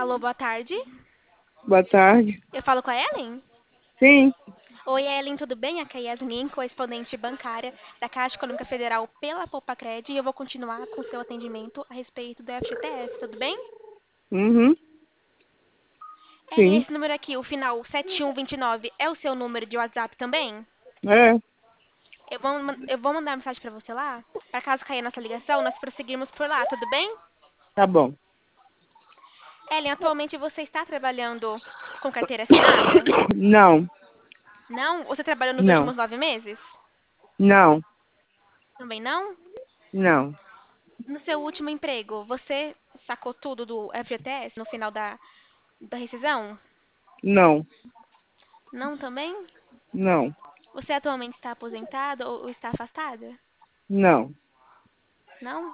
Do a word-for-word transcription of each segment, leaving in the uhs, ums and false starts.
Alô, boa tarde. Boa tarde. Eu falo com a Ellen? Sim. Oi, Ellen, tudo bem? Aqui é a Yasmin, correspondente bancária da Caixa Econômica Federal pela Popacred, e eu vou continuar com o seu atendimento a respeito do F G T S, tudo bem? Uhum. Ellen, Sim. esse número aqui, o final sete um dois nove, é o seu número de WhatsApp também? É, Eu vou, man- eu vou mandar mensagem pra você lá, para caso caia nossa ligação, nós prosseguirmos por lá, tudo bem? tá bom. Ellen, atualmente você está trabalhando com carteira assinada? Não, Não? Você trabalhou nos não, últimos nove meses? não, Também não? não, No seu último emprego, você sacou tudo do F G T S no final da, da rescisão? não, Não também? não, Você atualmente está aposentada ou, ou está afastada? não, Não?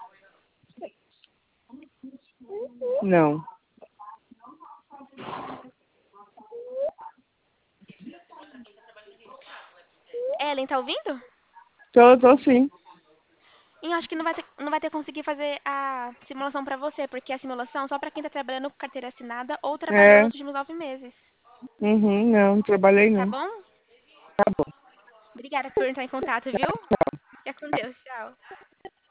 não. Ellen, tá ouvindo? Tô, tô sim. E eu acho que não vai ter, não vai ter conseguir fazer a simulação pra você, porque a simulação é só pra quem tá trabalhando com carteira assinada ou trabalhou É, nos últimos nove meses. uhum, não, trabalhei Tá não. bom? Tá bom. Obrigada por entrar em contato, viu? Fica com Deus. Tchau.